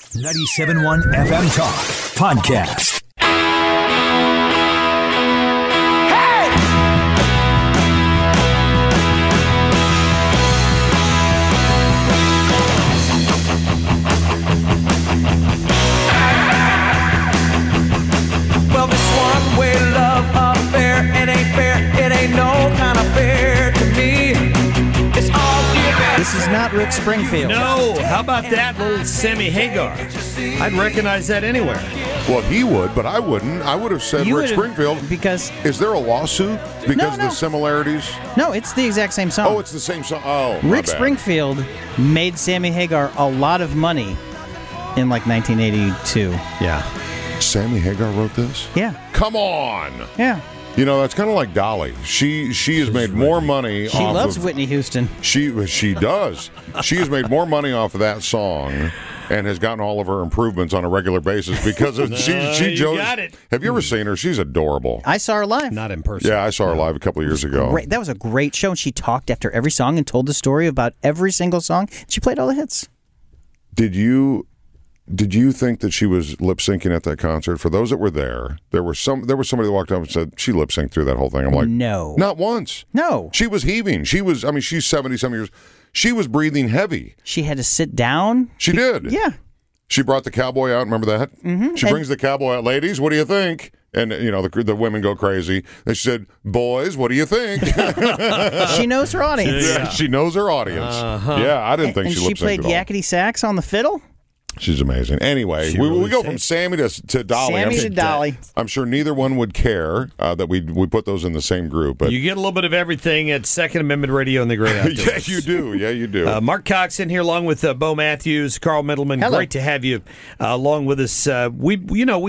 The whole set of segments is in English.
97.1 FM Talk Podcast. Well, this one-way love affair, it ain't fair, it ain't no kind of fair to me. It's all given. This is not Rick Springfield. No, how about that little Sammy Hagar? I'd recognize that anywhere. Well, he would, but I wouldn't. I would have said You Rick would've- Springfield. because- Is there a lawsuit because of No. the similarities? No, it's the exact same song. Oh, it's the same song. Oh, my Rick bad. Springfield made Sammy Hagar a lot of money in like 1982. Yeah. Sammy Hagar wrote this? Yeah, Come on. yeah. You know, that's kind of like Dolly. She has made more money She off loves of... Whitney Houston. She does. She has made more money off of that song and has gotten all of her improvements on a regular basis because of you got it. Have you ever seen her? She's adorable. I saw her live. Not in person. Yeah, I saw her live a couple of years ago. Great. That was a great show, and she talked after every song and told the story about every single song. She played all the hits. Did you think that she was lip syncing at that concert? For those that were there was somebody that walked up and said she lip synced through that whole thing. I'm like, No. not once. No. She was heaving. She's 70-some years. She was breathing heavy. She had to sit down. She did. Yeah. She brought the cowboy out. Remember that? Mm-hmm. She brings the cowboy out. Ladies, what do you think? And, you know, the women go crazy. And she said, boys, what do you think? She knows her audience. Yeah, she knows her audience. Yeah, I didn't think And she she lip synced played at all. yakety sax on the fiddle. She's amazing. Anyway, She we really go from did. Sammy to Dolly. Sammy to Dolly. I'm sure neither one would care that we put those in the same group. But You get a little bit of everything at Second Amendment Radio and the Great Outdoors. yeah, you do. Yeah, you do. Mark Cox in here along with Bo Matthews, Carl Middleman. Hello. Great to have you along with us. We've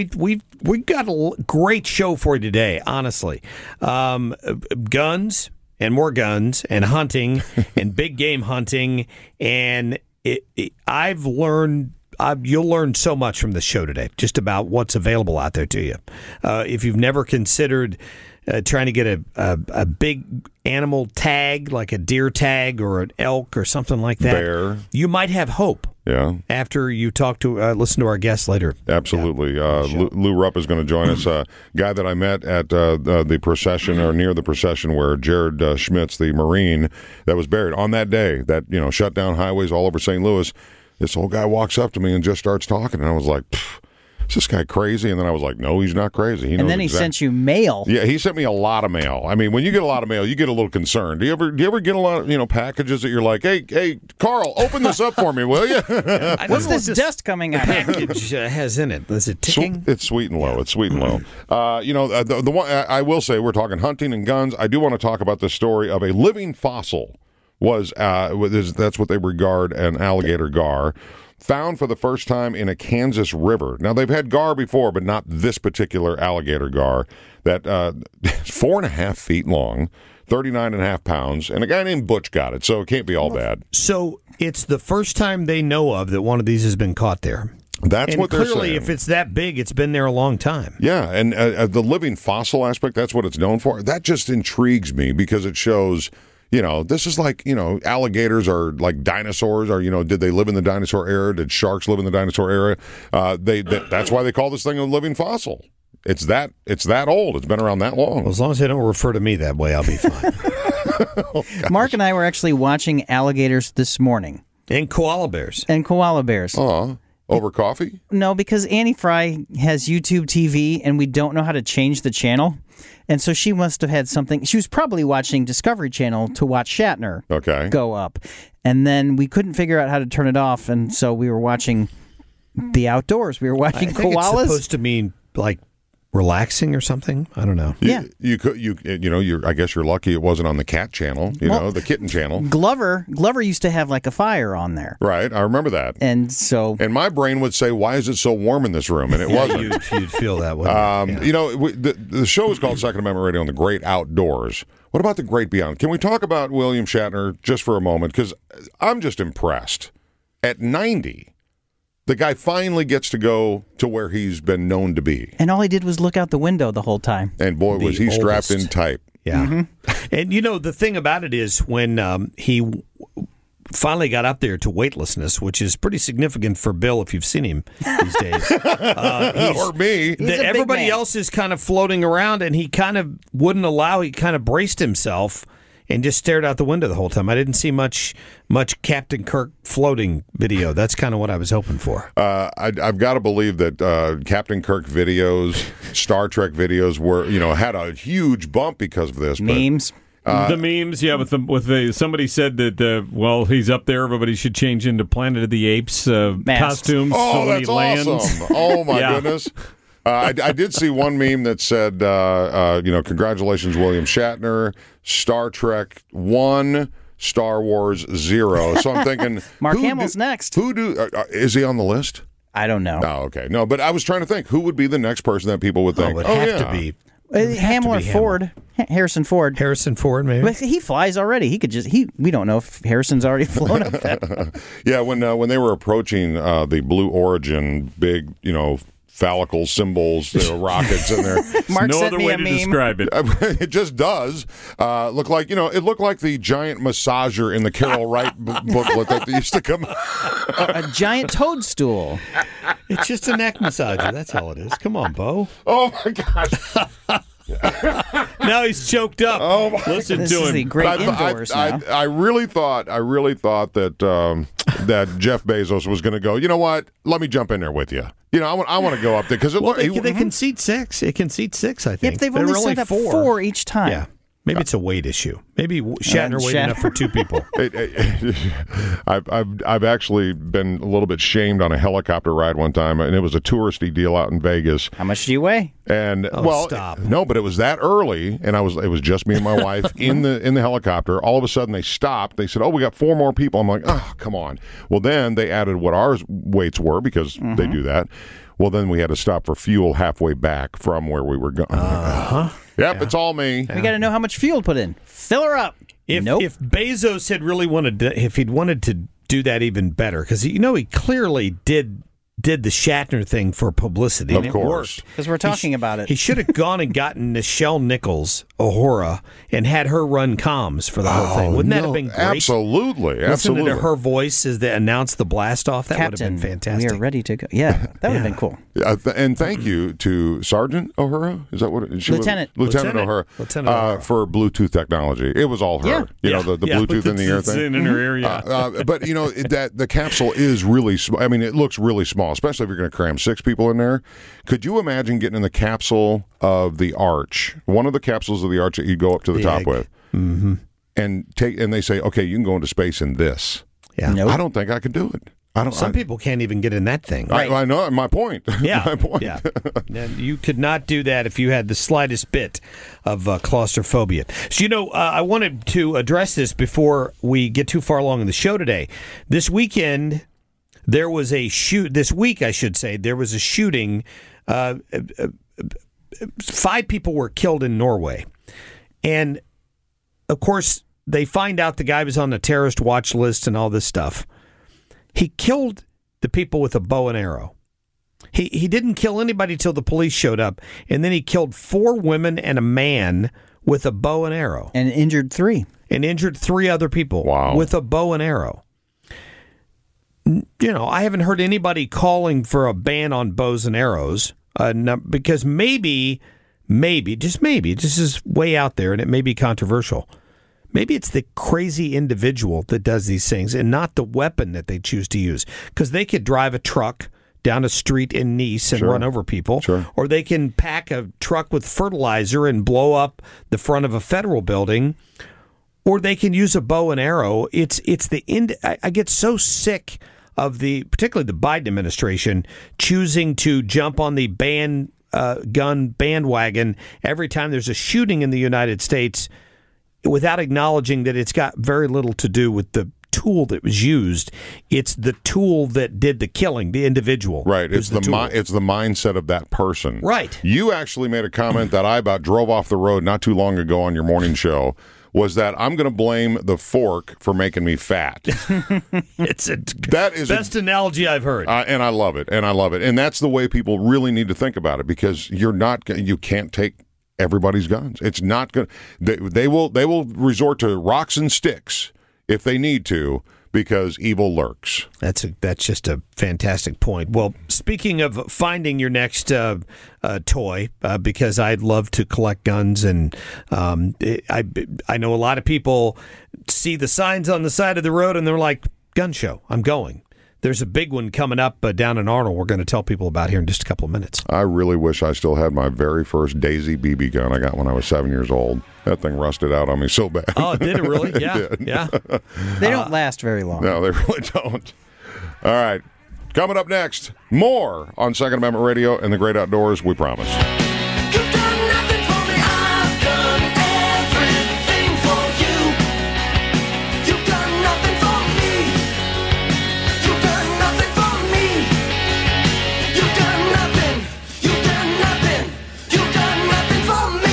got a great show for you today. Honestly, guns and more guns and hunting and big game hunting, and I've learned. You'll learn so much from this show today, just about what's available out there to you. If you've never considered trying to get a big animal tag, like a deer tag or an elk or something like that, Bear. you might have hope Yeah, after you listen to our guests later. absolutely. Lou Rupp is going to join us. A guy that I met at the procession or near the procession where Jared Schmitz, the Marine that was buried on that day, that shut down highways all over St. Louis. This old guy walks up to me and just starts talking, and I was like, is this guy crazy? And then I was like, no, he's not crazy. He knows And then he sent you mail. Yeah, he sent me a lot of mail. I mean, when you get a lot of mail, you get a little concerned. Do you ever get a lot of packages that you're like, hey, Carl, open this up for me, will you? What's this dust coming out? package has in it? Is it ticking? It's sweet and low. It's sweet and low. The one I will say, we're talking hunting and guns. I do want to talk about the story of a living fossil. That's what they regard an alligator gar, found for the first time in a Kansas river. Now, they've had gar before, but not this particular alligator gar that 4.5 feet long, 39.5 pounds, and a guy named Butch got it, so it can't be all bad. So it's the first time they know of that one of these has been caught there. That's And what they're clearly, saying. if it's that big, it's been there a long time. Yeah, and the living fossil aspect, that's what it's known for. That just intrigues me because it shows... this is like, alligators are like dinosaurs, or, did they live in the dinosaur era? Did sharks live in the dinosaur era? That's why they call this thing a living fossil. It's that old. It's been around that long. Well, as long as they don't refer to me that way, I'll be fine. Mark and I were actually watching alligators this morning And koala bears. and koala bears. Over coffee? No, because Annie Fry has YouTube TV and we don't know how to change the channel. And so she must have had something. She was probably watching Discovery Channel to watch Shatner go up. And then we couldn't figure out how to turn it off. And so we were watching the outdoors. We were watching I think koalas. it's supposed to mean like relaxing or something. I don't know. Yeah. I guess you're lucky it wasn't on the cat channel, the kitten channel. Glover used to have like a fire on there. Right, I remember that. And so... And my brain would say, why is it so warm in this room? And it wasn't. You'd feel that way. The show is called Second Amendment Radio on the Great Outdoors. What about the Great Beyond? Can we talk about William Shatner just for a moment? Because I'm just impressed. At 90, the guy finally gets to go to where he's been known to be. And all he did was look out the window the whole time. And boy, was he strapped in tight. Yeah. And the thing about it is when he finally got up there to weightlessness, which is pretty significant for Bill if you've seen him these days. Or me. Everybody else is kind of floating around, and he kind of wouldn't allow. He kind of braced himself and just stared out the window the whole time. I didn't see much Captain Kirk floating video. That's kind of what I was hoping for. I've got to believe that Captain Kirk videos, Star Trek videos were, had a huge bump because of this. Memes. The memes, yeah, somebody said that he's up there, everybody should change into Planet of the Apes costumes. Oh, so that's awesome! Oh my goodness. I did see one meme that said, congratulations, William Shatner, Star Trek 1, Star Wars 0. So I'm thinking, Mark Hamill's next. Is he on the list? I don't know. Oh, okay. No, but I was trying to think who would be the next person that people would think. It would have to be. Hamill or Ford. Harrison Ford. Harrison Ford, maybe. But he flies already. He could we don't know if Harrison's already flown up that. Yeah, when they were approaching the Blue Origin, big, phallical symbols, rockets in there. Mark no sent other me way a to meme. describe it. It just does look like, it looked like the giant massager in the Carol Wright booklet that used to come. A giant toadstool. It's just a neck massager. That's all it is. Come on, Bo. Oh my gosh. Now he's choked up. Oh, listen This to is him. the great indoors now. I really thought that that Jeff Bezos was going to go, you know what? Let me jump in there with you. I want to go up there because they can seat 6. It can seat 6, I think. Yeah, but they've only set up 4 each time. Yeah. Maybe it's a weight issue. Maybe Shatner weighed enough for 2 people. I've actually been a little bit shamed on a helicopter ride one time, and it was a touristy deal out in Vegas. How much do you weigh? And stop. No, but it was that early, and it was just me and my wife in the helicopter. All of a sudden, they stopped. They said, "Oh, we got 4 more people." I'm like, "Oh, come on!" Well, then they added what our weights were because they do that. Well, then we had to stop for fuel halfway back from where we were going. Yep, it's all me. We got to know how much fuel to put in. Fill her up. If Bezos had really if he'd wanted to do that even better, because he clearly did the Shatner thing for publicity. Of and course. It worked. Because we're talking about it. He should have gone and gotten Nichelle Nichols, Uhura, and had her run comms for the whole thing. Wouldn't that have been great? Absolutely. Listening to her voice as they announced the blast off, that would have been fantastic. We are ready to go. Yeah, that would have been cool. And thank you to Sergeant Uhura. Is that what it is? Lieutenant Uhura for Bluetooth technology. It was all her. Yeah. The Bluetooth in the ear thing. In her area. But that the capsule is really small. I mean, it looks really small, especially if you're going to cram 6 people in there. Could you imagine getting in the capsule of the Arch, one of the capsules of the Arch that you go up to the top with, and they say, okay, you can go into space in this. Yeah, nope. I don't think I could do it. Some people can't even get in that thing. I know. My point. Yeah, my point. Yeah. You could not do that if you had the slightest bit of claustrophobia. So, I wanted to address this before we get too far along in the show today. This weekend, there was a This week, I should say, there was a shooting. 5 people were killed in Norway, and of course, they find out the guy was on the terrorist watch list and all this stuff. He killed the people with a bow and arrow. He didn't kill anybody till the police showed up, and then he killed 4 women and a man with a bow and arrow. And injured 3. And injured 3 other people with a bow and arrow. I haven't heard anybody calling for a ban on bows and arrows because maybe, just maybe, this is way out there and it may be controversial. Maybe it's the crazy individual that does these things and not the weapon that they choose to use. Because they could drive a truck down a street in Nice and run over people. Sure. Or they can pack a truck with fertilizer and blow up the front of a federal building. Or they can use a bow and arrow. I get so sick of particularly the Biden administration choosing to jump on the gun bandwagon every time there's a shooting in the United States, without acknowledging that it's got very little to do with the tool that was used. It's the tool that did the killing, the individual. Right. It's the mindset of that person. Right. You actually made a comment that I about drove off the road not too long ago on your morning show, was that I'm going to blame the fork for making me fat. That is best analogy I've heard. And I love it. And that's the way people really need to think about it, because you can't take everybody's guns. It's not going. They will resort to rocks and sticks if they need to, because evil lurks. That's just a fantastic point. Well, speaking of finding your next toy, because I'd love to collect guns, and I know a lot of people see the signs on the side of the road and they're like, gun show, I'm going. There's a big one coming up down in Arnold we're going to tell people about here in just a couple of minutes. I really wish I still had my very first Daisy BB gun I got when I was 7 years old. That thing rusted out on me so bad. Oh, did it really? Yeah. It did. Yeah. They don't last very long. No, they really don't. All right. Coming up next, more on Second Amendment Radio and the Great Outdoors, we promise. You've done nothing for me, I've done everything for you. You've done nothing for me. You've done nothing for me. You've done nothing. You've done nothing. You've done nothing for me.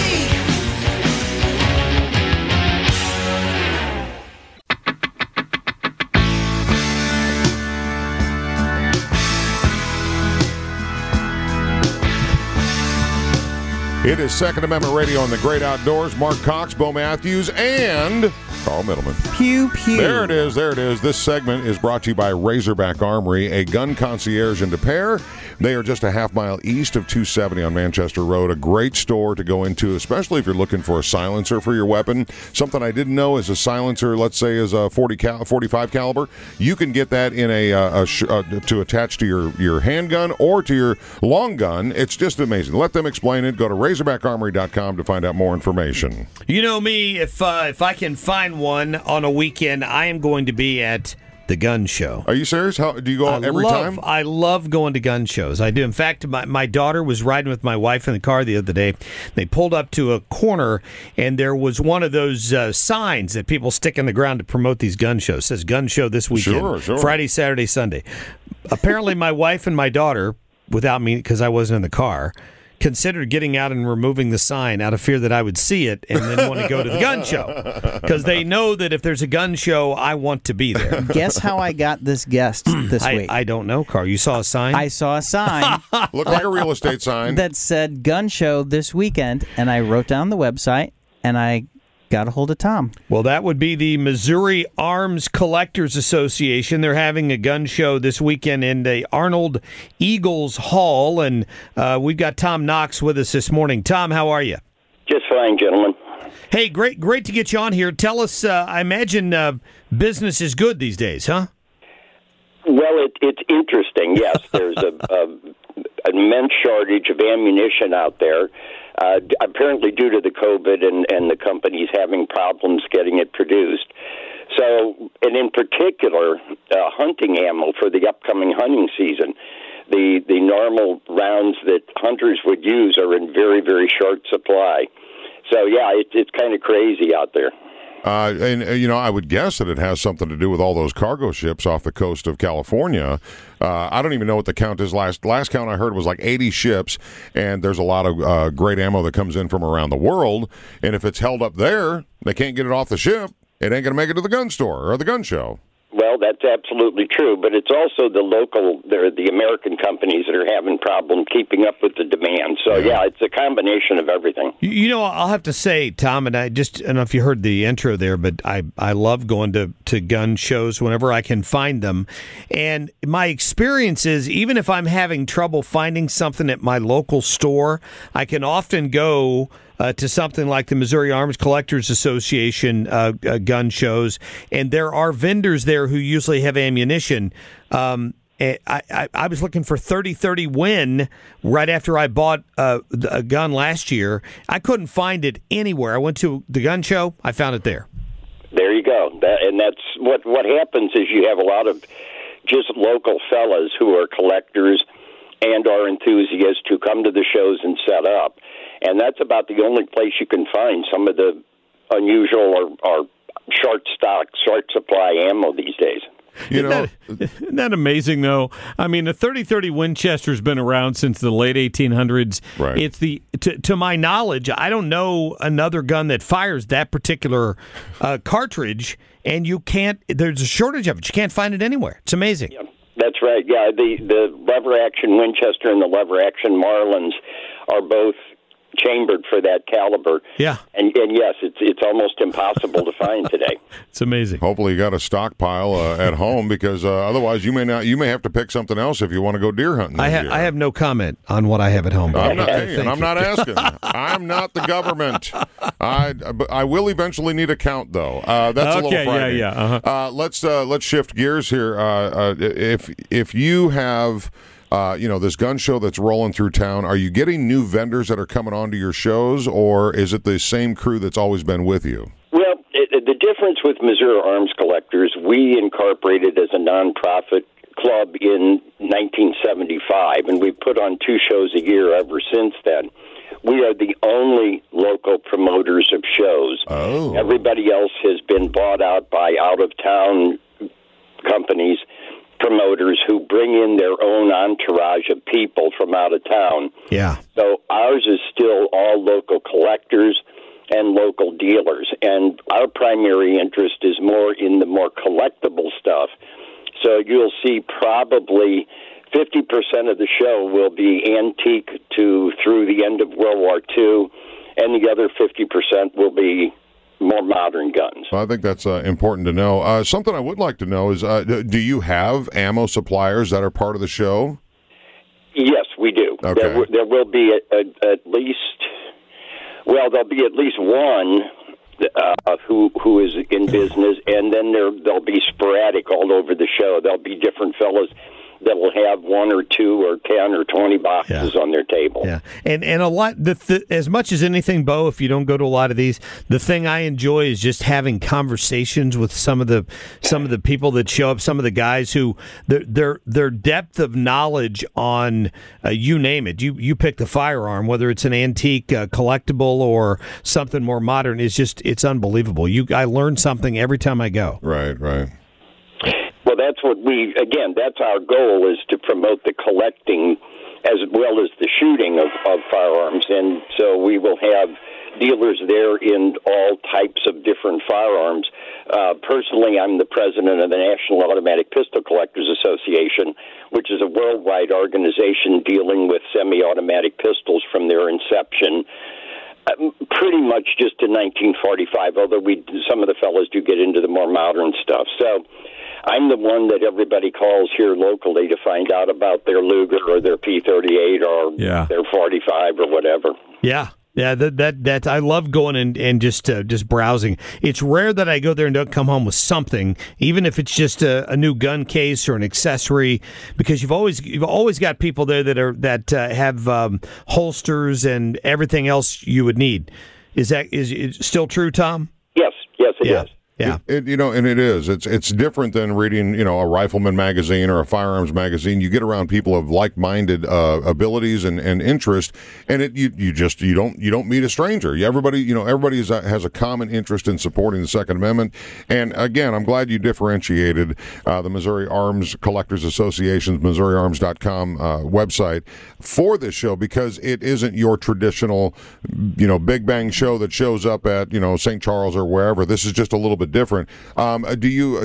It is Second Amendment Radio on the Great Outdoors. Mark Cox, Bo Matthews, and Carl Middleman. Pew, pew. There it is. This segment is brought to you by Razorback Armory, a gun concierge in Des Peres. They are just a half mile east of 270 on Manchester Road. A great store to go into, especially if you're looking for a silencer for your weapon. Something I didn't know is a silencer, let's say, is a 45 caliber. You can get that in to attach to your handgun or to your long gun. It's just amazing. Let them explain it. Go to RazorbackArmory.com to find out more information. You know me, if I can find one on a weekend, I am going to be at the gun show. Are you serious? How do you go every time? I love going to gun shows. I do. In fact, my daughter was riding with my wife in the car the other day. They pulled up to a corner, and there was one of those signs that people stick in the ground to promote these gun shows. It says gun show this weekend. Sure. Friday, Saturday, Sunday. Apparently, my wife and my daughter, without me, because I wasn't in the car, considered getting out and removing the sign out of fear that I would see it and then want to go to the gun show. Because they know that if there's a gun show, I want to be there. Guess how I got this guest this week? I don't know, Carl. You saw a sign? I saw a sign. Looked like a real estate sign. That said gun show this weekend, and I wrote down the website, and I got a hold of Tom. Well, that would be the Missouri Arms Collectors Association. They're having a gun show this weekend in the Arnold Eagles Hall, and we've got Tom Knox with us this morning. Tom, how are you? Just fine, gentlemen. Hey, great to get you on here. Tell us, I imagine business is good these days, huh? Well, it's interesting. Yes, there's an immense shortage of ammunition out there. Apparently due to the COVID and the companies having problems getting it produced. So, and in particular, hunting ammo for the upcoming hunting season. The normal rounds that hunters would use are in very, very short supply. So, yeah, it's kind of crazy out there. I would guess that it has something to do with all those cargo ships off the coast of California. I don't even know what the count is. Last count I heard was like 80 ships, and there's a lot of great ammo that comes in from around the world. And if it's held up there, they can't get it off the ship. It ain't going to make it to the gun store or the gun show. Well, that's absolutely true, but it's also the American companies that are having problems keeping up with the demand. So, yeah, it's a combination of everything. You know, I'll have to say, Tom, and I don't know if you heard the intro there, but I love going to gun shows whenever I can find them. And my experience is, even if I'm having trouble finding something at my local store, I can often go to something like the Missouri Arms Collectors Association gun shows, and there are vendors there who usually have ammunition. I was looking for 30-30 Win right after I bought a gun last year. I couldn't find it anywhere. I went to the gun show. I found it there. There you go. And that's what happens is you have a lot of just local fellas who are collectors and are enthusiasts who come to the shows and set up. And that's about the only place you can find some of the unusual or short supply ammo these days. Isn't that amazing, though? I mean, a 30-30 Winchester's been around since the late 1800s. Right. It's to my knowledge, I don't know another gun that fires that particular cartridge, and there's a shortage of it. You can't find it anywhere. It's amazing. Yeah, that's right. Yeah, the lever-action Winchester and the lever-action Marlins are both chambered for that caliber. Yeah. And yes, it's almost impossible to find today. It's amazing. Hopefully you got a stockpile at home, because otherwise you may have to pick something else if you want to go deer hunting. I have no comment on what I have at home. I'm not asking. I'm not the government. I will eventually need a count, though. That's a little frightening. Yeah. Uh-huh. Let's shift gears here. If you have this gun show that's rolling through town, are you getting new vendors that are coming onto your shows, or is it the same crew that's always been with you? Well, the difference with Missouri Arms Collectors, we incorporated as a nonprofit club in 1975, and we put on 2 shows a year ever since then. We are the only local promoters of shows. Oh. Everybody else has been bought out by out-of-town companies, promoters who bring in their own entourage of people from out of town. Yeah. So ours is still all local collectors and local dealers, and our primary interest is more in the more collectible stuff. So you'll see probably 50% of the show will be antique through the end of World War II, and the other 50% will be more modern guns. Well, I think that's important to know. Something I would like to know is, do you have ammo suppliers that are part of the show? Yes, we do. Okay. There will be at least, well, there'll be at least one who is in business, and then they'll be sporadic all over the show. There'll be different fellows that will have 1 or 2 or 10 or 20 boxes on their table. Yeah, and a lot. As much as anything, Bo, if you don't go to a lot of these, the thing I enjoy is just having conversations with some of the people that show up. Some of the guys who their depth of knowledge on you name it. You pick the firearm, whether it's an antique collectible or something more modern. It's unbelievable. I learn something every time I go. Right. Well, that's what that's our goal, is to promote the collecting as well as the shooting of firearms. And so we will have dealers there in all types of different firearms. Personally, I'm the president of the National Automatic Pistol Collectors Association, which is a worldwide organization dealing with semi-automatic pistols from their inception. Pretty much just in 1945, although some of the fellows do get into the more modern stuff. So I'm the one that everybody calls here locally to find out about their Luger or their P38 or their 45 or whatever. Yeah. Yeah, that I love going and just browsing. It's rare that I go there and don't come home with something, even if it's just a new gun case or an accessory, because you've always got people there that have holsters and everything else you would need. Is it still true, Tom? Yes, it is. Yeah, and it is. It's different than reading, a rifleman magazine or a firearms magazine. You get around people of like-minded abilities and interest, and you don't meet a stranger. Everybody has a common interest in supporting the Second Amendment. And again, I'm glad you differentiated the Missouri Arms Collectors Association's MissouriArms.com website for this show, because it isn't your traditional, big bang show that shows up at St. Charles or wherever. This is just a little bit different. I've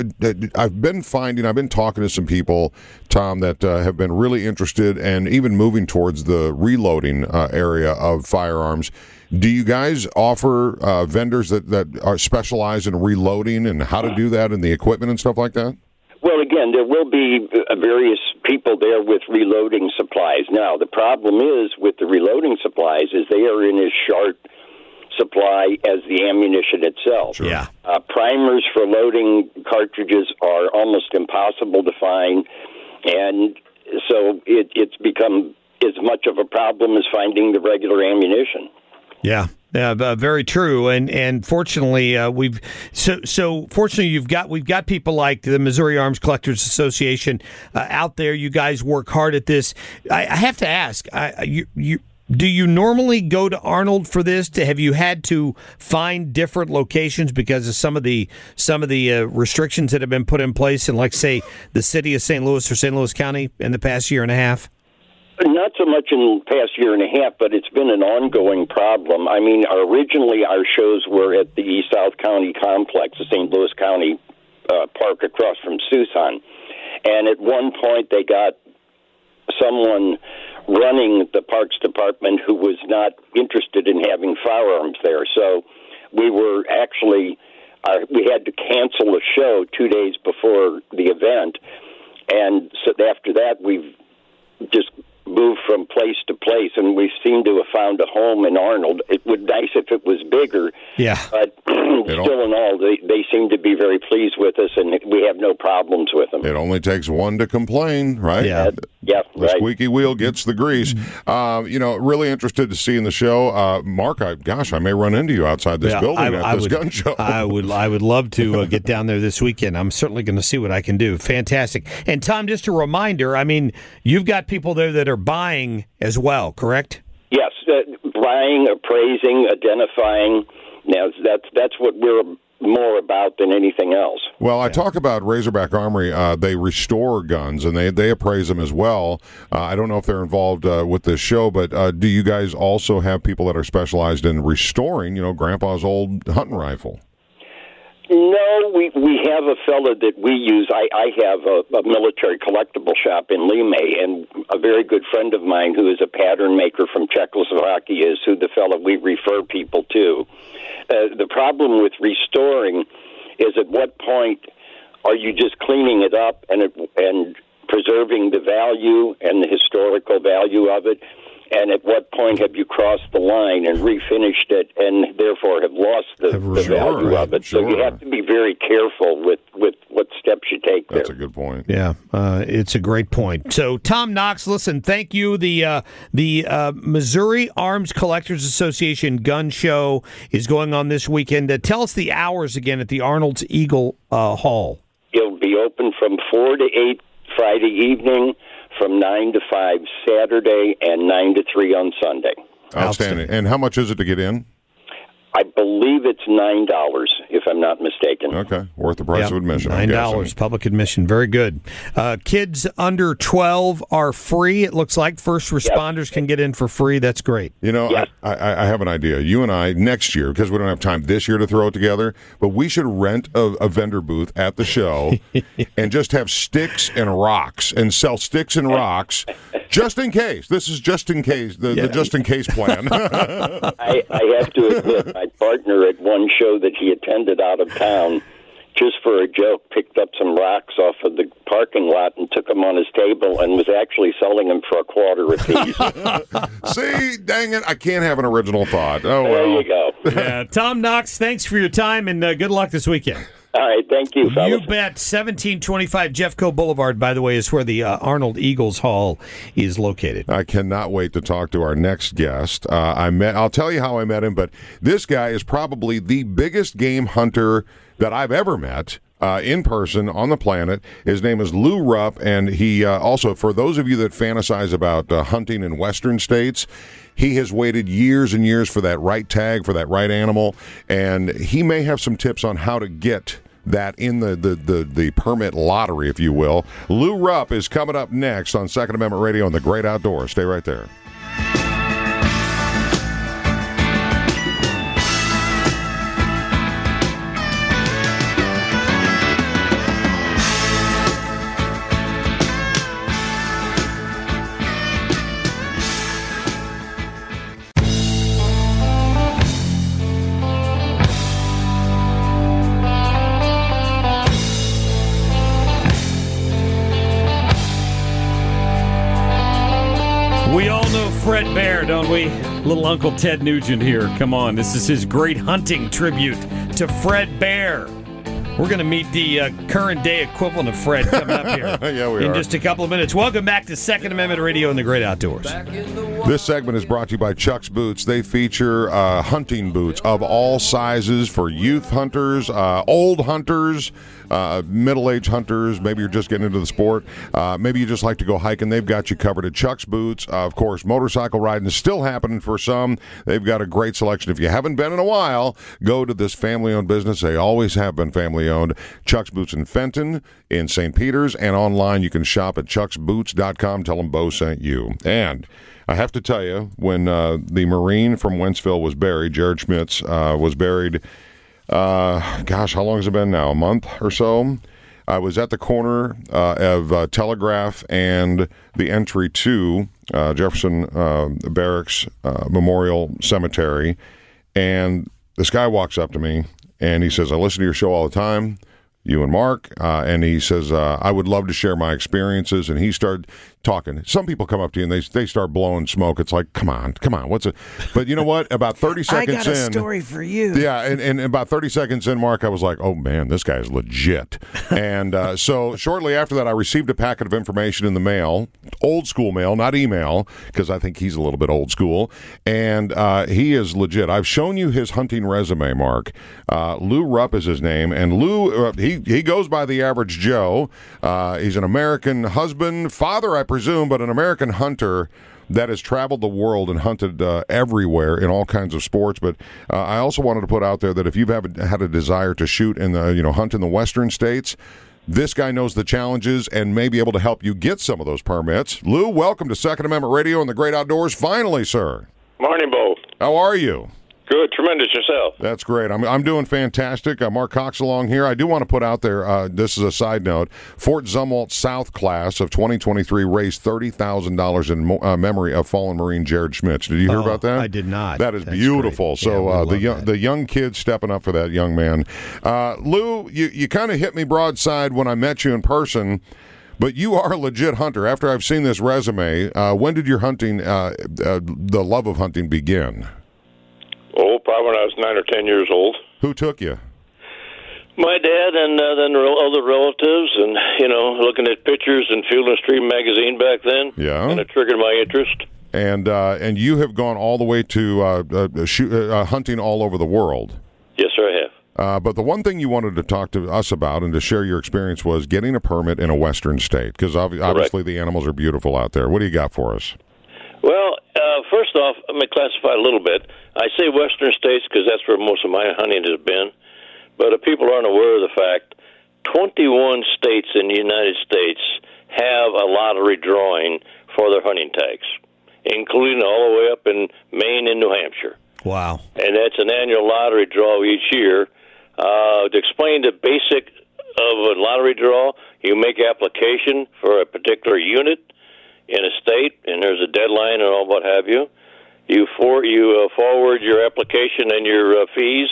been talking to some people, Tom, that have been really interested and even moving towards the reloading area of firearms. Do you guys offer vendors that are specialized in reloading and how to do that and the equipment and stuff like that? Well, again, there will be various people there with reloading supplies. Now, the problem is with the reloading supplies is they are in as short supply as the ammunition itself. Sure. Yeah. Primers for loading cartridges are almost impossible to find, and so it's become as much of a problem as finding the regular ammunition. Yeah. Very true, and fortunately, we've got people like the Missouri Arms Collectors Association out there. You guys work hard at this. I have to ask, do you normally go to Arnold for this? Have you had to find different locations because of some of the restrictions that have been put in place in, like, say, the city of St. Louis or St. Louis County in the past year and a half? Not so much in the past year and a half, but it's been an ongoing problem. I mean, originally our shows were at the East South County Complex, the St. Louis County Park across from Suisun. And at one point they got someone running the Parks Department who was not interested in having firearms there. So we were actually, we had to cancel a show 2 days before the event. And so after that, we've just moved from place to place, and we seem to have found a home in Arnold. It would be nice if it was bigger, but still in all, they seem to be very pleased with us, and we have no problems with them. It only takes one to complain, right? The squeaky wheel gets the grease. Really interested to see in the show. Mark, I may run into you outside this building at this gun show. I would love to get down there this weekend. I'm certainly going to see what I can do. Fantastic. And Tom, just a reminder, I mean, you've got people there that are buying as well, correct? Yes, buying, appraising, identifying. Now, that's what we're more about than anything else. Well, I talk about Razorback Armory. They restore guns, and they appraise them as well. I don't know if they're involved with this show, but do you guys also have people that are specialized in restoring, Grandpa's old hunting rifle? No, we have a fellow that we use. I have a military collectible shop in Lime, and a very good friend of mine who is a pattern maker from Czechoslovakia is who the fellow we refer people to. The problem with restoring is at what point are you just cleaning it up and preserving the value and the historical value of it? And at what point have you crossed the line and refinished it and therefore have lost the value of it? So you have to be very careful with what steps you take there. That's a good point. Yeah, it's a great point. So, Tom Knox, listen, thank you. The Missouri Arms Collectors Association Gun Show is going on this weekend. Tell us the hours again at the Arnold's Eagle Hall. It'll be open from 4 to 8 Friday evening, from 9 to 5 Saturday, and 9 to 3 on Sunday. Outstanding. And how much is it to get in? I believe it's $9, if I'm not mistaken. Okay, worth the price of admission. $9, public admission. Very good. Kids under 12 are free, it looks like. First responders can get in for free. That's great. I have an idea. You and I, next year, because we don't have time this year to throw it together, but we should rent a vendor booth at the show and just have sticks and rocks and sell sticks and rocks just in case. This is just in case, the just in case plan. I have to admit, my partner at one show that he attended out of town, just for a joke, picked up some rocks off of the parking lot and took them on his table and was actually selling them for $0.25 apiece. See, dang it, I can't have an original thought. Oh, well. There you go. Yeah, Tom Knox, thanks for your time, and good luck this weekend. All right, thank you, fellas. You bet. 1725 Jeffco Boulevard, by the way, is where the Arnold Eagles Hall is located. I cannot wait to talk to our next guest. I'll tell you how I met him, but this guy is probably the biggest game hunter that I've ever met. In person on the planet. His name is Lou Rupp, and he also, for those of you that fantasize about hunting in western states, he has waited years and years for that right tag, for that right animal, and he may have some tips on how to get that in the permit lottery, if you will. Lou Rupp is coming up next on Second Amendment Radio on The Great Outdoors. Stay right there. Fred Bear, don't we? Little Uncle Ted Nugent here. Come on, this is his great hunting tribute to Fred Bear. We're going to meet the current day equivalent of Fred coming up here in just a couple of minutes. Welcome back to Second Amendment Radio and the Great Outdoors. This segment is brought to you by Chuck's Boots. They feature hunting boots of all sizes for youth hunters, old hunters, middle-aged hunters. Maybe you're just getting into the sport. Maybe you just like to go hiking. They've got you covered at Chuck's Boots. Of course, motorcycle riding is still happening for some. They've got a great selection. If you haven't been in a while, go to this family-owned business. They always have been family-owned. Chuck's Boots in Fenton, in St. Peters, and online you can shop at chucksboots.com. Tell them Bo sent you. And I have to tell you, when the Marine from Wentzville was buried, Jared Schmitz was buried, how long has it been now? A month or so? I was at the corner of Telegraph and the entry to Jefferson Barracks Memorial Cemetery, and this guy walks up to me, and he says, I listen to your show all the time, you and Mark, and he says, I would love to share my experiences, and he started talking. Some people come up to you, and they start blowing smoke. It's like, come on, what's it? But you know what? About 30 seconds in... I got a story for you. Yeah, and about 30 seconds in, Mark, I was like, oh, man, this guy is legit. And so shortly after that, I received a packet of information in the mail, old school mail, not email, because I think he's a little bit old school, and he is legit. I've shown you his hunting resume, Mark. Lou Rupp is his name, and Lou, he goes by the average Joe. He's an American husband, father, I presume, but an American hunter that has traveled the world and hunted everywhere in all kinds of sports. But I also wanted to put out there that if you've had a desire to shoot in the, hunt in the western states, this guy knows the challenges and may be able to help you get some of those permits. Lou, welcome to Second Amendment Radio and the Great Outdoors. Finally, sir. Morning, Bo. How are you? Good, tremendous. Yourself? That's great. I'm doing fantastic. Mark Cox along here. I do want to put out there, this is a side note, Fort Zumwalt South class of 2023 raised $30,000 in memory of fallen Marine Jared Schmitz. Did you hear about that? I did not. That's That's beautiful. Great. So Yeah, the young kids stepping up for that young man. Lou, you kind of hit me broadside when I met you in person. But you are a legit hunter. After I've seen this resume, when did your hunting, the love of hunting begin? Oh, probably when I was 9 or 10 years old. Who took you? My dad and then other relatives, and looking at pictures in Field and Stream magazine back then. Yeah, and it triggered my interest. And you have gone all the way to hunting all over the world. Yes, sir, I have. But the one thing you wanted to talk to us about and to share your experience was getting a permit in a western state, because obviously the animals are beautiful out there. What do you got for us? Well, first off, I'm going to classify a little bit. I say western states because that's where most of my hunting has been. But if people aren't aware of the fact, 21 states in the United States have a lottery drawing for their hunting tags, including all the way up in Maine and New Hampshire. Wow. And that's an annual lottery draw each year. To explain the basic of a lottery draw, you make application for a particular unit in a state, and there's a deadline and all what have you. You forward your application and your fees.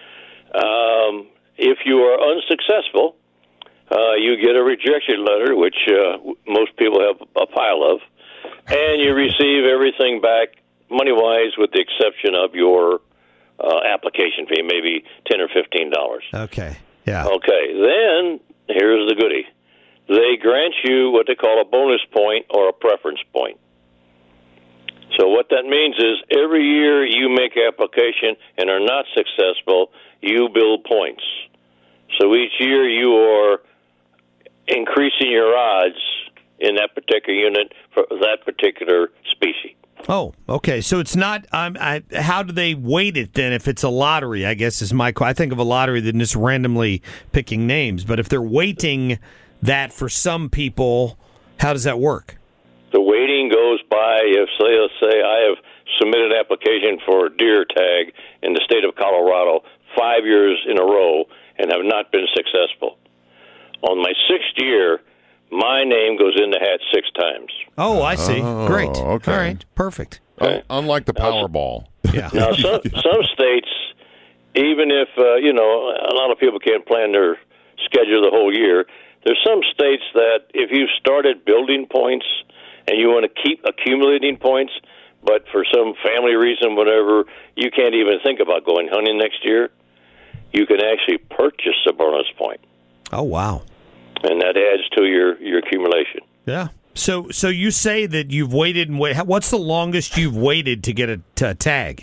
If you are unsuccessful, you get a rejection letter, which most people have a pile of, and you receive everything back money-wise with the exception of your application fee, maybe $10 or $15. Okay, yeah. Okay, then here's the goodie. They grant you what they call a bonus point or a preference point. So what that means is every year you make application and are not successful, you build points. So each year you are increasing your odds in that particular unit for that particular species. Oh, okay. So it's not. How do they weight it then? If it's a lottery, I guess is my. I think of a lottery than just randomly picking names. But if they're weighting that for some people, how does that work? The weighting goes by let's say I have submitted an application for a deer tag in the state of Colorado 5 years in a row and have not been successful. On my sixth year, my name goes in the hat 6 times. Oh, I see. Great. Okay. All right. Perfect. Okay. Unlike the Powerball. Yeah. Now, some states, even if, a lot of people can't plan their schedule the whole year, there's some states that if you've started building points and you want to keep accumulating points, but for some family reason, whatever, you can't even think about going hunting next year, you can actually purchase a bonus point. Oh, wow. And that adds to your accumulation. Yeah. So you say that you've waited and waited. What's the longest you've waited to get a tag?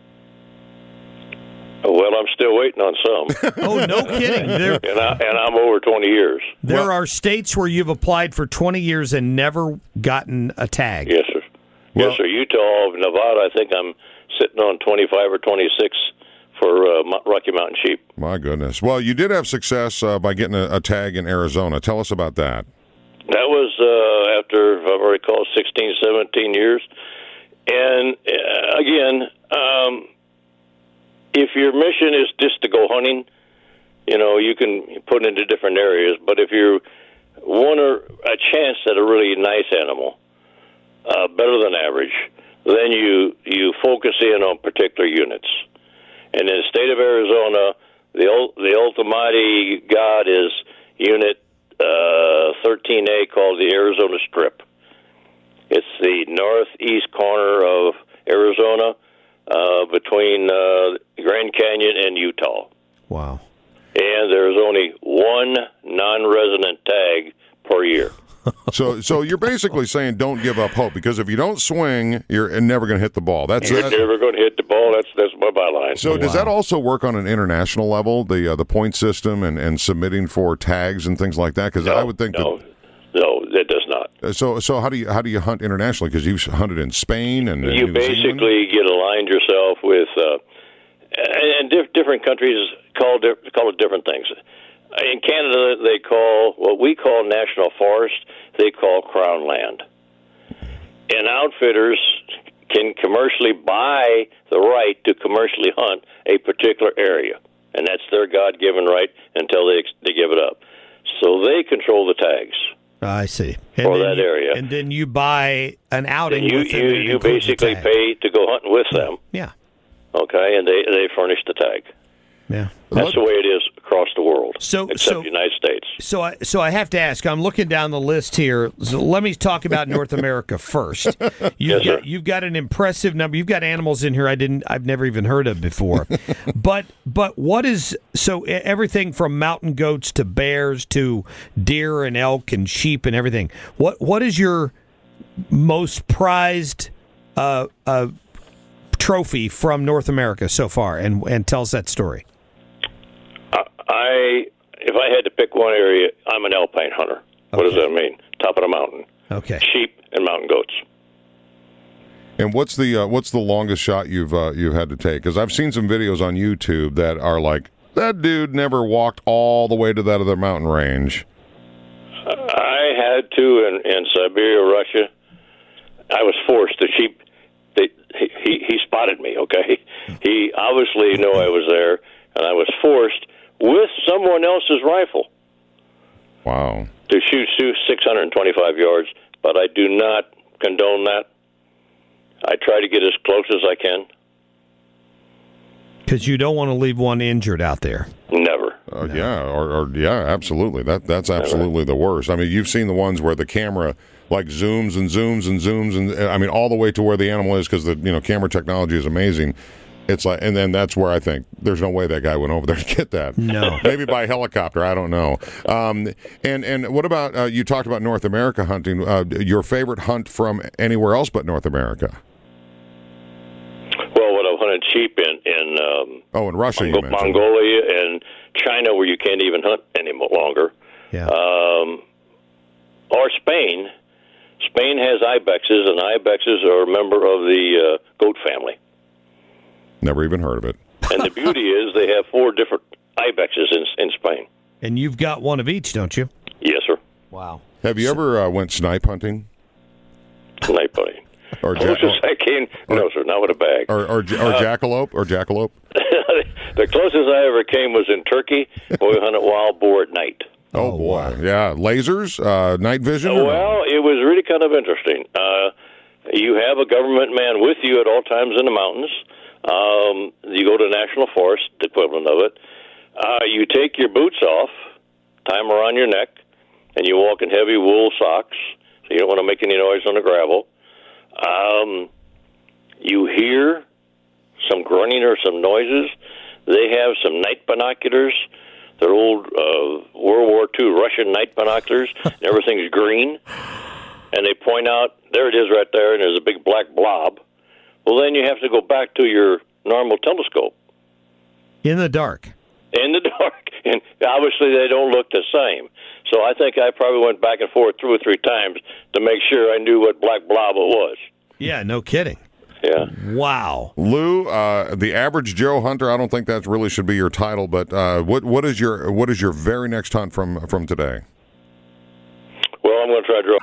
Well, I'm still waiting on some. Oh, no kidding. And I'm over 20 years. There are states where you've applied for 20 years and never gotten a tag. Yes, sir. Well, yes, sir. Utah, Nevada, I think I'm sitting on 25 or 26 for Rocky Mountain sheep. My goodness. Well, you did have success by getting a tag in Arizona. Tell us about that. That was after, if I recall, 16, 17 years. And, again, if your mission is just to go hunting, you can put into different areas. But if you want a chance at a really nice animal, better than average, then you focus in on particular units. And in the state of Arizona, the ultimate god is Unit 13A, called the Arizona Strip. It's the northeast corner of Arizona, between Grand Canyon and Utah. Wow. And there's only one non-resident tag per year. So you're basically saying don't give up hope, because if you don't swing, you're never going to hit the ball. You're never going to hit the ball. That's my byline. So does that also work on an international level, the point system and submitting for tags and things like that? Because I would think no, that does not. So how do you hunt internationally? Because you've hunted in Spain and you basically get aligned yourself with, and different countries call it different things. In Canada, they call what we call national forest, they call crown land. And outfitters can commercially buy the right to commercially hunt a particular area, and that's their God-given right until they give it up. So they control the tags. I see. For that area. And then you buy an outing. You basically pay to go hunting with them. Yeah. Okay, and they furnish the tag. Yeah. That's the way it is across the world, except the United States. So I have to ask, I'm looking down the list here. So let me talk about North America first. You've got an impressive number. You've got animals in here I've never even heard of before. but what is, so everything from mountain goats to bears to deer and elk and sheep and everything. What is your most prized trophy from North America so far, and tell us that story. If I had to pick one area, I'm an alpine hunter. What does that mean? Top of the mountain. Okay. Sheep and mountain goats. And what's the longest shot you've had to take? Because I've seen some videos on YouTube that are like, that dude never walked all the way to that other mountain range. I had to in Siberia, Russia. I was forced. The sheep. He spotted me. Okay. He obviously knew I was there, and I was forced with someone else's rifle. Wow. To shoot 625 yards, but I do not condone that. I try to get as close as I can. Because you don't want to leave one injured out there. Never. Yeah, absolutely. That's absolutely the worst. I mean, you've seen the ones where the camera like zooms and zooms and zooms, and I mean all the way to where the animal is, because the camera technology is amazing. It's like, and then that's where I think there's no way that guy went over there to get that. No, maybe by helicopter. I don't know. And what about you talked about North America hunting? Your favorite hunt from anywhere else but North America? Well, when I've hunted sheep in Russia, Mongolia and China, where you can't even hunt any longer. Yeah. Or Spain. Spain has ibexes, and ibexes are a member of the goat family. Never even heard of it. And the beauty is they have 4 different ibexes in Spain. And you've got one of each, don't you? Yes, sir. Wow. Have you ever went snipe hunting? Snipe hunting. Closest I came, no, sir, not with a bag. Or jackalope? Or jackalope? The closest I ever came was in Turkey, where we hunted wild boar at night. Oh, boy. Wow. Yeah. Lasers? Night vision? Well, it was really kind of interesting. You have a government man with you at all times in the mountains. You go to National Forest, the equivalent of it. You take your boots off, tie them around your neck, and you walk in heavy wool socks, so you don't want to make any noise on the gravel. You hear some grunting or some noises. They have some night binoculars. They're old World War II Russian night binoculars, and everything's green. And they point out, there it is right there, and there's a big black blob. Well, then you have to go back to your normal telescope. In the dark. In the dark. And obviously they don't look the same. So I think I probably went back and forth 2 or 3 times to make sure I knew what black blob it was. Yeah, no kidding. Yeah. Wow. Lou, the average Joe hunter, I don't think that really should be your title, but what is your very next hunt from today? Well, I'm going to try to draw.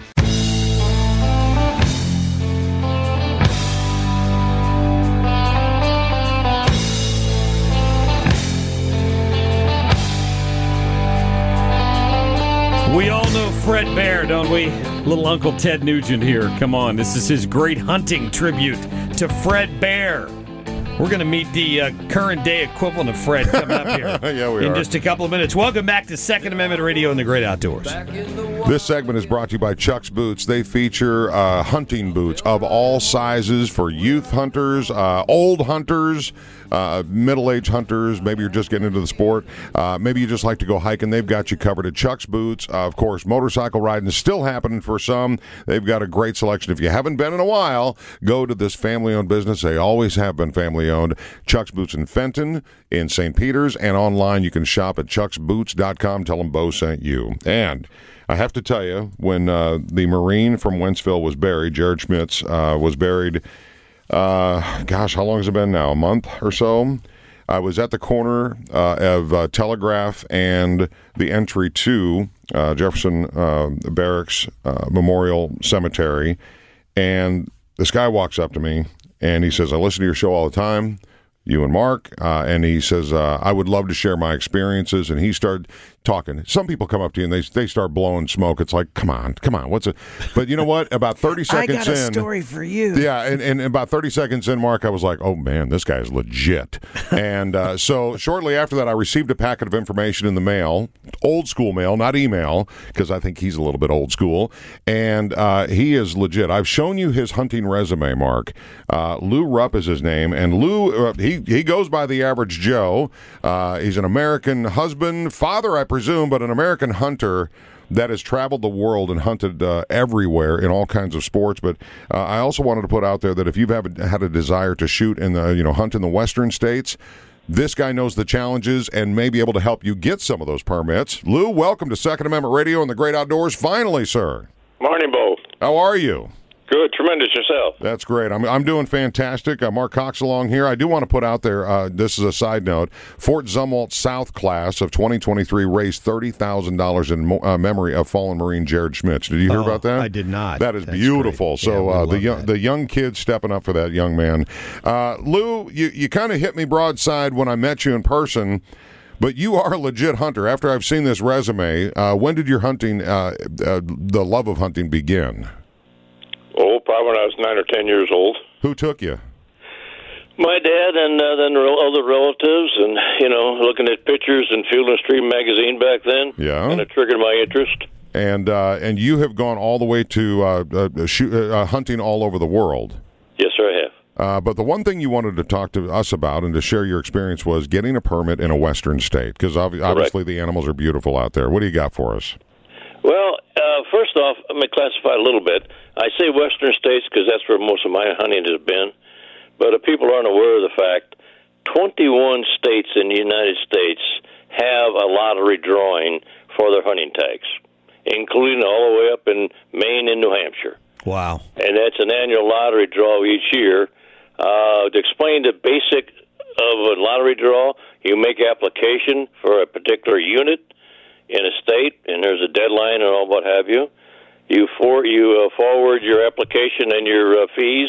Fred Bear, don't we? Little Uncle Ted Nugent here. Come on, this is his great hunting tribute to Fred Bear. We're going to meet the current day equivalent of Fred coming up here in just a couple of minutes. Welcome back to Second Amendment Radio and the Great Outdoors. This segment is brought to you by Chuck's Boots. They feature hunting boots of all sizes for youth hunters, old hunters, middle-aged hunters. Maybe you're just getting into the sport. Maybe you just like to go hiking. They've got you covered at Chuck's Boots. Of course, motorcycle riding is still happening for some. They've got a great selection. If you haven't been in a while, go to this family-owned business. They always have been family-owned. Chuck's Boots in Fenton, in St. Peters, and online you can shop at chucksboots.com. Tell them Bo sent you. And I have to tell you, when the Marine from Wentzville was buried, Jared Schmitz was buried, how long has it been now? A month or so? I was at the corner of Telegraph and the entry to Jefferson Barracks Memorial Cemetery, and this guy walks up to me, and he says, I listen to your show all the time, you and Mark, and he says, I would love to share my experiences, and he started talking. Some people come up to you and they start blowing smoke. It's like, come on, what's it? But you know what? About 30 seconds in, I got a story for you. Yeah, and about 30 seconds in, Mark, I was like, oh man, this guy is legit. And so shortly after that, I received a packet of information in the mail, old school mail, not email, because I think he's a little bit old school. And he is legit. I've shown you his hunting resume, Mark. Lou Rupp is his name, and Lou, he goes by the average Joe. He's an American husband, father, I presume, but an American hunter that has traveled the world and hunted everywhere in all kinds of sports. But I also wanted to put out there that if you've had a desire to shoot in the, hunt in the western states, this guy knows the challenges and may be able to help you get some of those permits. Lou, welcome to Second Amendment Radio and the Great Outdoors. Finally, sir. Morning, Bo. How are you? Good, tremendous yourself. That's great. I'm doing fantastic. Mark Cox along here. I do want to put out there, this is a side note, Fort Zumwalt South class of 2023 raised $30,000 in memory of fallen Marine Jared Schmitz. Did you hear about that? I did not. That's beautiful. Great. So the young kids stepping up for that young man. Lou, you kind of hit me broadside when I met you in person, but you are a legit hunter. After I've seen this resume, when did your hunting, the love of hunting begin? Oh, probably when I was 9 or 10 years old. Who took you? My dad and then other relatives, and looking at pictures in Field and Stream magazine back then. Yeah, and it triggered my interest. And you have gone all the way to hunting all over the world. Yes, sir, I have. But the one thing you wanted to talk to us about and to share your experience was getting a permit in a western state, because obviously the animals are beautiful out there. What do you got for us? Well, first off, I'm going to classify a little bit. I say western states because that's where most of my hunting has been, but people aren't aware of the fact 21 states in the United States have a lottery drawing for their hunting tags, including all the way up in Maine and New Hampshire. Wow. And that's an annual lottery draw each year. To explain the basic of a lottery draw, you make application for a particular unit in a state, and there's a deadline and all what have you. You forward your application and your fees.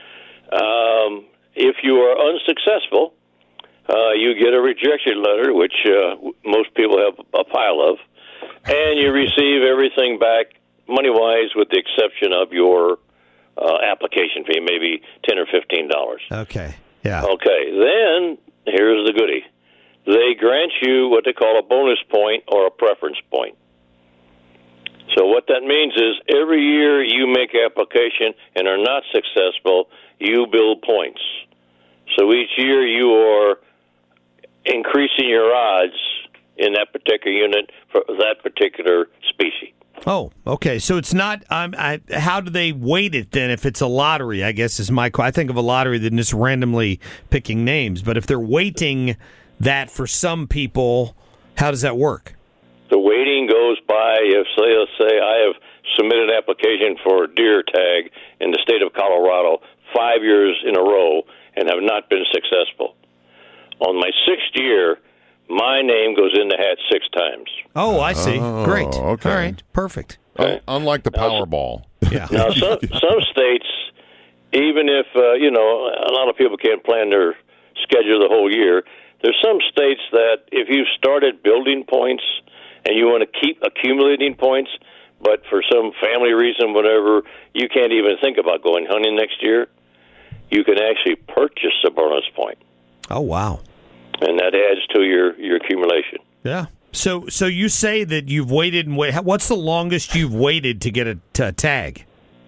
If you are unsuccessful, you get a rejection letter, which most people have a pile of, and you receive everything back money-wise with the exception of your application fee, maybe $10 or $15. Okay, yeah. Okay, then here's the goodie. They grant you what they call a bonus point or a preference point. So what that means is every year you make application and are not successful, you build points. So each year you are increasing your odds in that particular unit for that particular species. Oh, okay. So it's not. How do they weight it then? If it's a lottery, I guess is my. I think of a lottery than just randomly picking names. But if they're weighting that for some people, how does that work? The weighting goes by, let's say I have submitted an application for a deer tag in the state of Colorado 5 years in a row and have not been successful. On my sixth year, my name goes in the hat 6 times. Oh, I see. Great. Okay. All right. Perfect. Okay. Unlike the Powerball. Yeah. Now, some states, even if, a lot of people can't plan their schedule the whole year, there's some states that if you've started building points and you want to keep accumulating points, but for some family reason, whatever, you can't even think about going hunting next year, you can actually purchase a bonus point. Oh, wow. And that adds to your accumulation. Yeah. So you say that you've waited and wait. What's the longest you've waited to get a tag?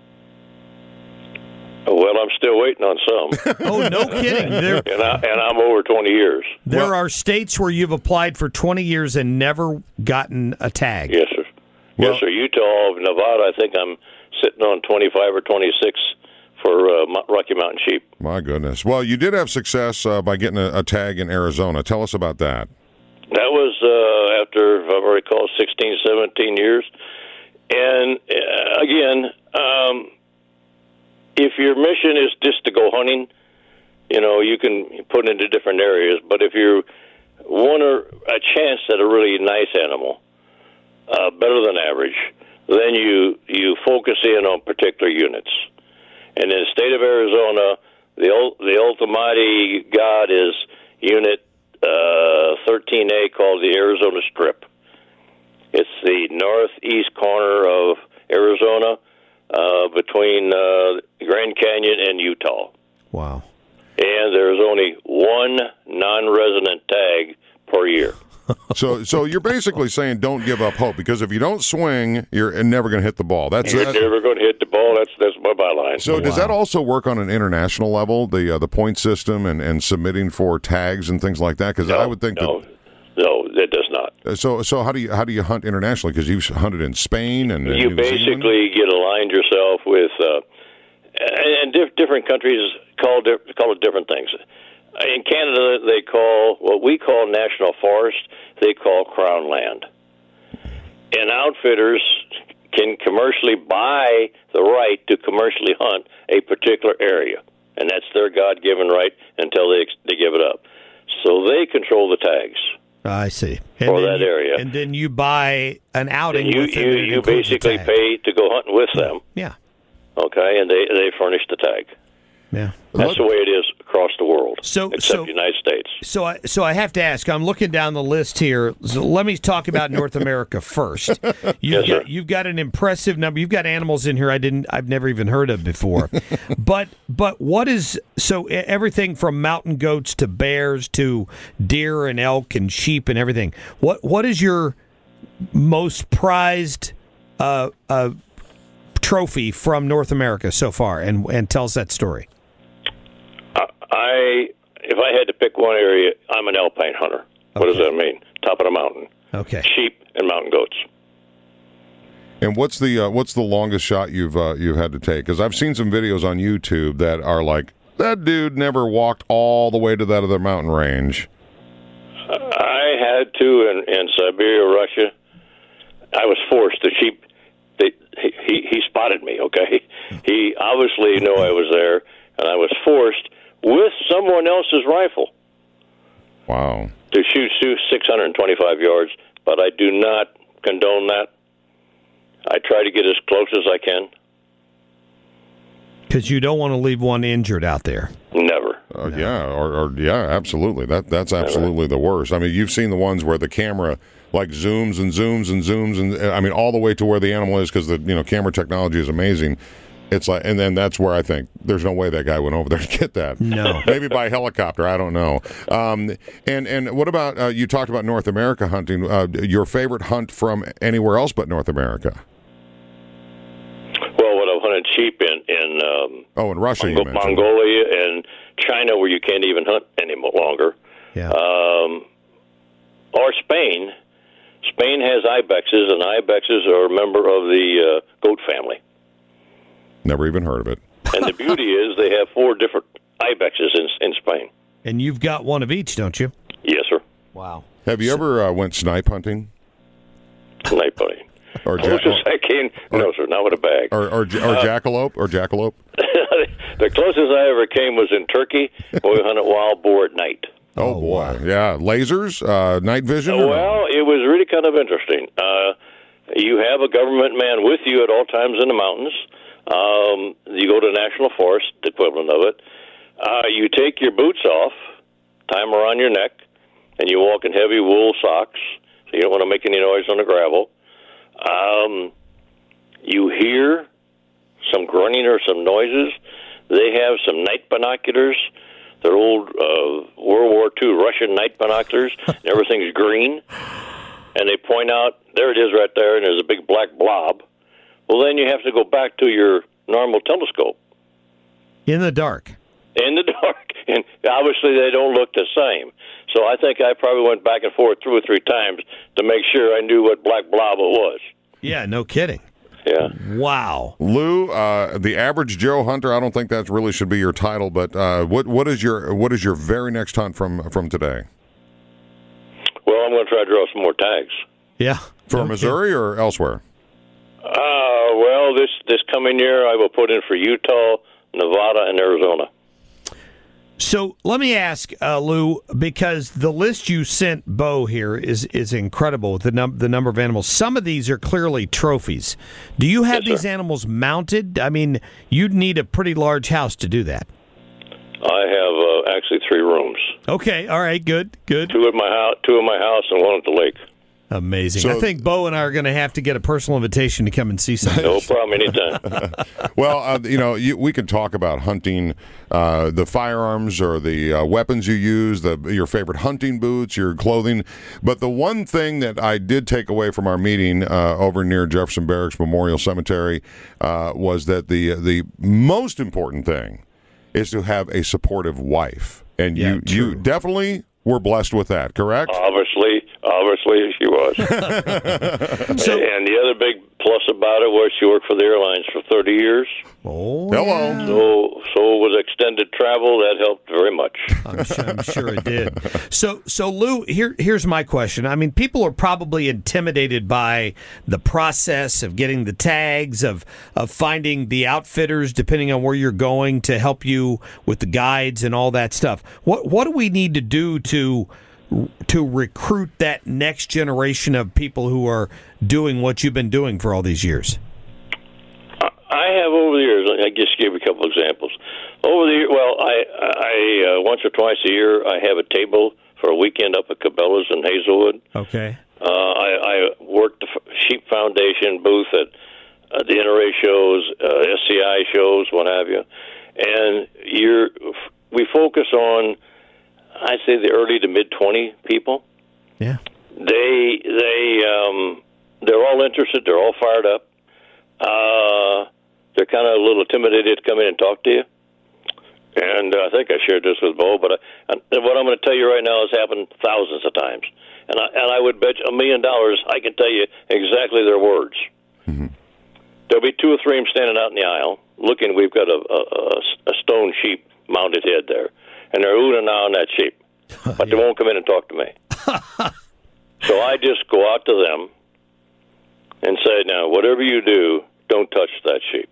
Well, I'm still waiting on some. Oh, no kidding. And I'm over 20 years. There are states where you've applied for 20 years and never gotten a tag. Yes, sir. Well, yes, sir. Utah, Nevada, I think I'm sitting on 25 or 26 for Rocky Mountain sheep. My goodness. Well, you did have success by getting a tag in Arizona. Tell us about that. That was after, if I recall, 16, 17 years. And again, if your mission is just to go hunting, you can put it into different areas. But if you want a chance at a really nice animal, better than average, then you focus in on particular units. And in the state of Arizona, the ultimate god is Unit 13A, called the Arizona Strip. It's the northeast corner of Arizona, between Grand Canyon and Utah. Wow. And there's only one non-resident tag per year. So you're basically saying don't give up hope, because if you don't swing, you're never going to hit the ball. You're never going to hit the ball. That's my byline. So does that also work on an international level, the point system and submitting for tags and things like that? Because I would think no, that does not. So how do you hunt internationally? Because you've hunted in Spain and you New basically Zealand? get aligned yourself with, and different countries call it different things. In Canada, they call what we call national forest, they call crown land. And outfitters can commercially buy the right to commercially hunt a particular area, and that's their God-given right until they give it up. So they control the tags. I see. For that area. And then you buy an outing. You basically pay to go hunting with them. Yeah. Okay, and they furnish the tag. Yeah. That's the way it is across the world, except the United States. So I have to ask, I'm looking down the list here. So let me talk about North America first. You've got an impressive number. You've got animals in here I've never even heard of before. but what is, so everything from mountain goats to bears to deer and elk and sheep and everything. What is your most prized trophy from North America so far, and tell us that story. If I had to pick one area, I'm an alpine hunter. What does that mean? Top of the mountain. Okay. Sheep and mountain goats. And what's the longest shot you've had to take? Because I've seen some videos on YouTube that are like, that dude never walked all the way to that other mountain range. I had to in Siberia, Russia. I was forced. The sheep. He spotted me. Okay. He obviously knew I was there, and I was forced with someone else's rifle. Wow. To shoot 625 yards, but I do not condone that. I try to get as close as I can. Because you don't want to leave one injured out there. Never. Yeah, absolutely. That's absolutely the worst. I mean, you've seen the ones where the camera like zooms and zooms and zooms, and I mean all the way to where the animal is, because the camera technology is amazing. It's like, and then that's where I think there's no way that guy went over there to get that. No, maybe by helicopter. I don't know. And what about you talked about North America hunting? Your favorite hunt from anywhere else but North America? Well, when I've hunted sheep in Russia, you mentioned. Mongolia and China, where you can't even hunt any longer. Yeah. Or Spain. Spain has ibexes, and ibexes are a member of the goat family. Never even heard of it. And the beauty is they have 4 different ibexes in Spain. And you've got one of each, don't you? Yes, sir. Wow. Have you ever went snipe hunting? Snipe hunting. Closest I came, no, sir, not with a bag. Or jackalope? Or jackalope? The closest I ever came was in Turkey, where we hunted wild boar at night. Oh boy. Yeah. Lasers? Night vision? Well, it was really kind of interesting. You have a government man with you at all times in the mountains. You go to National Forest, the equivalent of it. You take your boots off, tie them around your neck, and you walk in heavy wool socks, so you don't want to make any noise on the gravel. you hear some grunting or some noises. They have some night binoculars. They're old World War II Russian night binoculars, and everything's green. And they point out, there it is right there, and there's a big black blob. Well, then you have to go back to your normal telescope. In the dark. In the dark. And obviously they don't look the same. So I think I probably went back and forth 2 or 3 times to make sure I knew what black blob it was. Yeah, no kidding. Yeah. Wow. Lou, the average Joe hunter. I don't think that really should be your title, but what is your very next hunt from today? Well, I'm going to try to draw some more tags. Yeah. For Missouri or elsewhere? Well, this coming year I will put in for Utah, Nevada, and Arizona. So let me ask, Lou, because the list you sent Bo here is incredible with the number of animals. Some of these are clearly trophies. Do you have these animals mounted? I mean, you'd need a pretty large house to do that. I have actually 3 rooms. Okay, all right, good. 2 at my house and 1 at the lake. Amazing. So, I think Bo and I are going to have to get a personal invitation to come and see something. No problem, anytime. Well, we can talk about hunting, the firearms or the weapons you use, your favorite hunting boots, your clothing. But the one thing that I did take away from our meeting over near Jefferson Barracks Memorial Cemetery was that the most important thing is to have a supportive wife. And you definitely were blessed with that, correct? Obviously, she was. And the other big plus about it was she worked for the airlines for 30 years. Oh, hello. Yeah. So was extended travel. That helped very much. I'm sure it did. So Lou, here's my question. I mean, people are probably intimidated by the process of getting the tags, of finding the outfitters, depending on where you're going, to help you with the guides and all that stuff. What do we need to do to recruit that next generation of people who are doing what you've been doing for all these years? I have over the years. I just give a couple examples. Over the year, I once or twice a year I have a table for a weekend up at Cabela's in Hazelwood. Okay. I worked the Sheep Foundation booth at the NRA shows, SCI shows, what have you, and we focus on, I'd say, the early to mid 20 people. Yeah. They're all interested. They're all fired up. They're kind of a little intimidated to come in and talk to you. And I think I shared this with Bo, but what I'm going to tell you right now has happened thousands of times. And I would bet $1 million I can tell you exactly their words. Mm-hmm. There'll be 2 or 3 of them standing out in the aisle looking. We've got a stone sheep mounted head there. And they're oohing and ahhing that sheep. But they won't come in and talk to me. So I just go out to them and say, now, whatever you do, don't touch that sheep.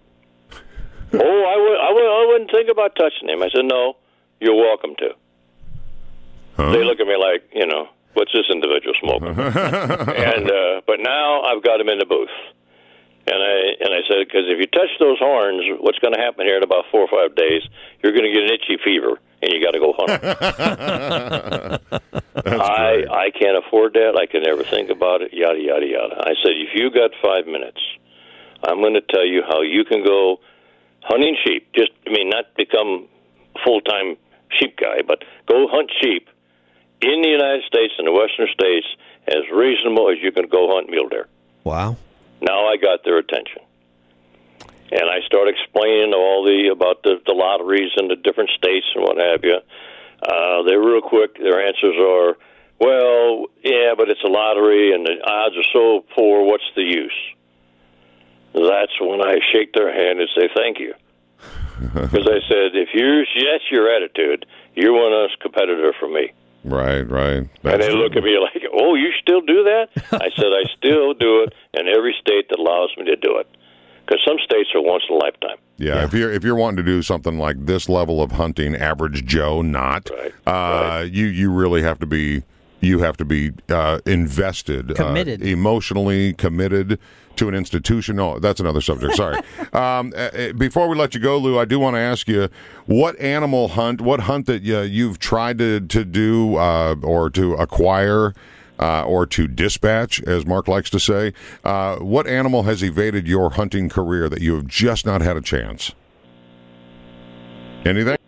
I wouldn't think about touching him. I said, no, you're welcome to. Huh? They look at me like, what's this individual smoking? But now I've got him in the booth. And I said, because if you touch those horns, what's going to happen here in about 4 or 5 days, you're going to get an itchy fever, and you got to go hunt. I can't afford that. I can never think about it, yada, yada, yada. I said, if you got 5 minutes, I'm going to tell you how you can go hunting sheep. Not become a full-time sheep guy, but go hunt sheep in the United States and the Western states as reasonable as you can go hunt mule deer. Wow. Now I got their attention. And I start explaining about the lotteries in the different states and what have you. They're real quick. Their answers are, well, yeah, but it's a lottery and the odds are so poor, what's the use? That's when I shake their hand and say thank you. Because I said, that's your attitude, you're one of us competitor for me. Right. And they look at me like, oh, you still do that? I said, I still do it in every state that allows me to do it. Because some states are once in a lifetime. Yeah, if you're wanting to do something like this level of hunting, average Joe, not, right. You really have to be invested, committed, emotionally committed to an institution. Oh, that's another subject. Sorry. Before we let you go, Lou, I do want to ask you what hunt that you've tried to do or to acquire or to dispatch, as Mark likes to say. What animal has evaded your hunting career that you have just not had a chance? Anything?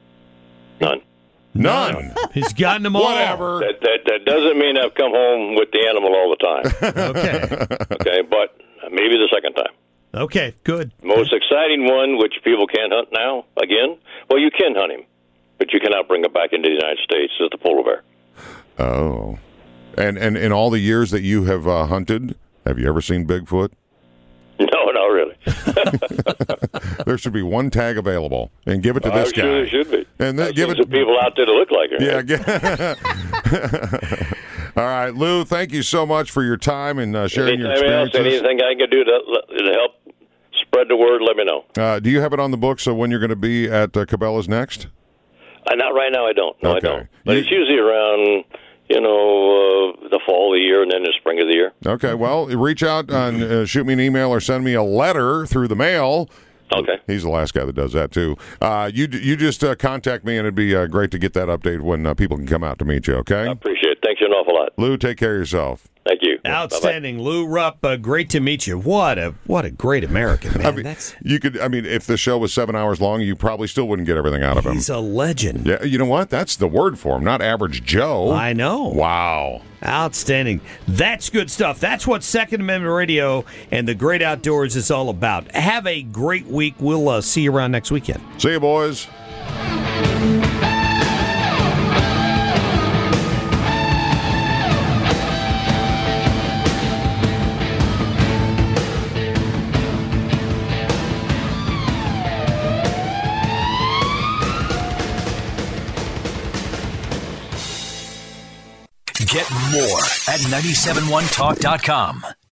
None. He's gotten them all. Whatever. That doesn't mean I've come home with the animal all the time. Okay, but maybe the second time. Okay, good. Most exciting one, which people can't hunt now, again, well, you can hunt him, but you cannot bring him back into the United States, is the polar bear. Oh. And in all the years that you have hunted, have you ever seen Bigfoot? No, not really. There should be one tag available, and give it to this guy. Sure there should be. And then give it to people out there that look like him. Yeah. All right, Lou, thank you so much for your time and sharing your experiences. Anything I can do to help spread the word, let me know. Do you have it on the books so when you're going to be at Cabela's next? Not right now, I don't. No, Okay. I don't. But it's usually around, the fall of the year and then the spring of the year. Okay, well, reach out and shoot me an email or send me a letter through the mail. Okay. He's the last guy that does that, too. You just contact me, and it'd be great to get that update when people can come out to meet you, okay? I appreciate it. Thanks you an awful lot. Lou, take care of yourself. Thank you. Outstanding. Bye-bye. Lou Rupp, great to meet you. What a great American, man. If the show was 7 hours long, you probably still wouldn't get everything out of him. He's a legend. Yeah, you know what? That's the word for him, not average Joe. I know. Wow. Outstanding. That's good stuff. That's what Second Amendment Radio and the Great Outdoors is all about. Have a great week. We'll see you around next weekend. See you, boys. Get more at 971talk.com.